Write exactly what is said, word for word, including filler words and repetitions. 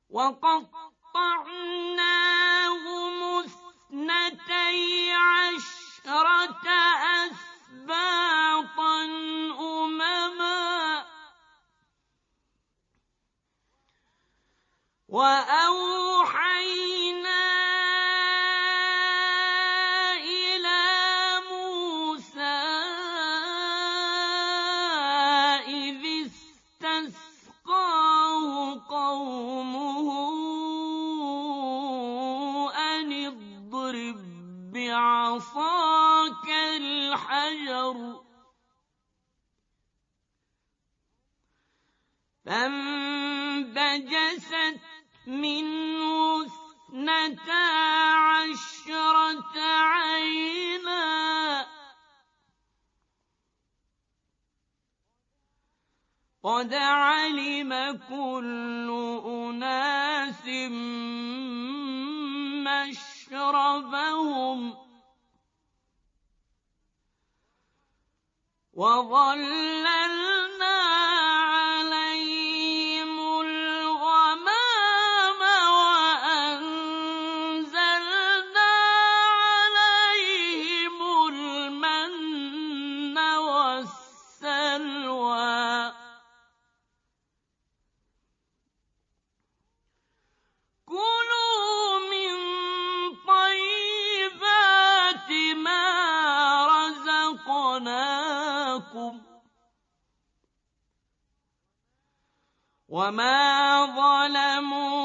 وقطعناهم اثنتي عشرة أسباطا أمما وأوحينا إلى موسى إذ استسقاه قومه أن اضرب بعصاك الحجر فانبجست منه اثنتا عشرة عينا قد علم كل أناس مشربهم وظللنا عليهم الغمام وأنزلنا عليهم المن والسلوى كلوا من طيبات ما رزقناكم وما ظلموا